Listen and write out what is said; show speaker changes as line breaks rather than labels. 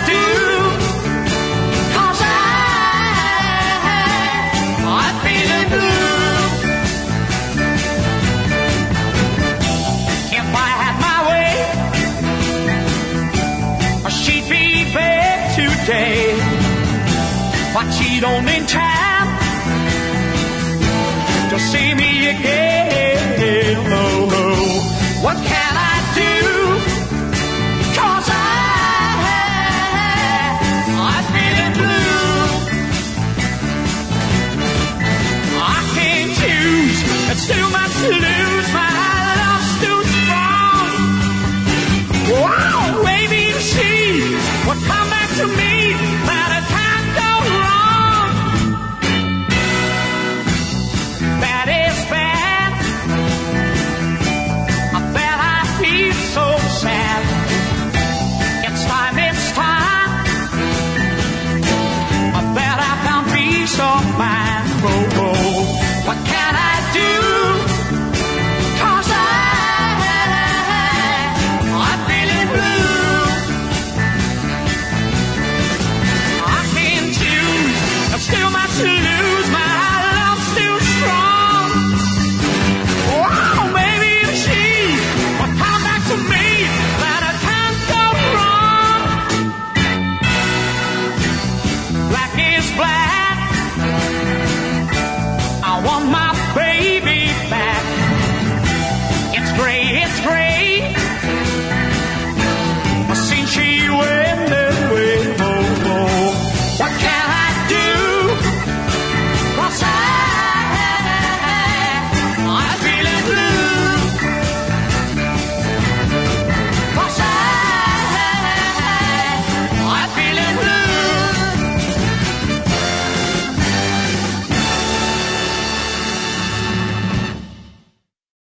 do? 'Cause I'm feeling blue. If I had my way, she'd be back today. But she don't in time to see me again. Oh, oh. What can I do? 'Cause I'm feeling blue. I can't choose. It's too much to lose. My love's too strong. Wow, maybe she would come back to me. But it can't go wrong. That is bad. I bet I feel so sad. It's time. I bet I found peace of mind. Oh, oh. What can I do? 'Cause I'm feeling blue. I can't choose. There's too much to lose. My love's too strong. Wow, maybe if she would come back to me, that I can't go wrong. Black is black. I want my baby back. It's gray,